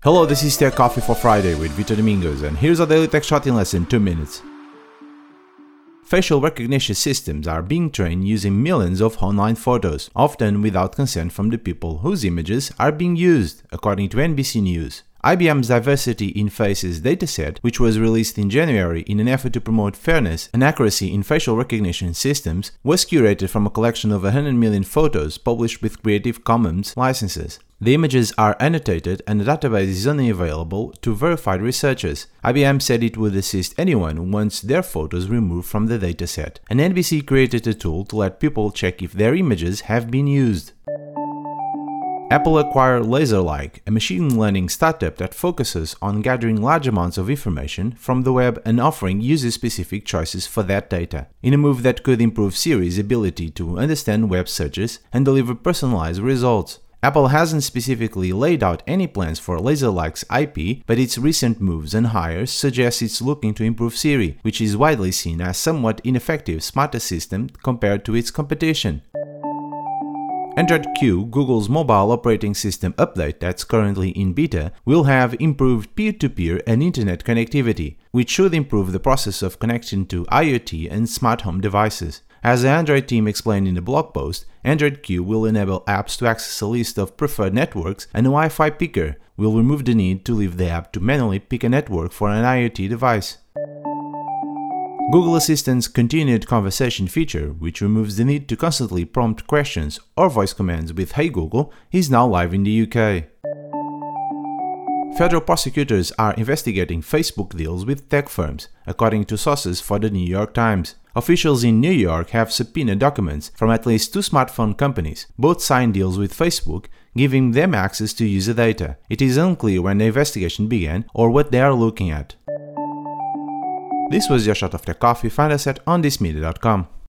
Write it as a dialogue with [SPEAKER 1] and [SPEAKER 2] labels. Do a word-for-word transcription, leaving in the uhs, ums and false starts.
[SPEAKER 1] Hello, this is Tech Coffee for Friday with Vitor Domingos, and here's our daily tech shot in less than two minutes. Facial recognition systems are being trained using millions of online photos, often without consent from the people whose images are being used, according to N B C News. I B M's Diversity in Faces dataset, which was released in January in an effort to promote fairness and accuracy in facial recognition systems, was curated from a collection of one hundred million photos published with Creative Commons licenses. The images are annotated and the database is only available to verified researchers. I B M said it would assist anyone who wants their photos removed from the dataset, and N B C created a tool to let people check if their images have been used. Apple acquired Laserlike, a machine learning startup that focuses on gathering large amounts of information from the web and offering user-specific choices for that data, in a move that could improve Siri's ability to understand web searches and deliver personalized results. Apple hasn't specifically laid out any plans for Laserlike's I P, but its recent moves and hires suggest it's looking to improve Siri, which is widely seen as somewhat ineffective smart assistant compared to its competition. Android Q, Google's mobile operating system update that's currently in beta, will have improved peer-to-peer and internet connectivity, which should improve the process of connection to IoT and smart home devices. As the Android team explained in the blog post, Android Q will enable apps to access a list of preferred networks, and a Wi-Fi picker will remove the need to leave the app to manually pick a network for an IoT device. Google Assistant's continued conversation feature, which removes the need to constantly prompt questions or voice commands with Hey Google, is now live in the U K. Federal prosecutors are investigating Facebook deals with tech firms, according to sources for the New York Times. Officials in New York have subpoenaed documents from at least two smartphone companies. Both signed deals with Facebook, giving them access to user data. It is unclear when the investigation began or what they are looking at. This was your shot of Tech Coffee. Find us at on this media dot com.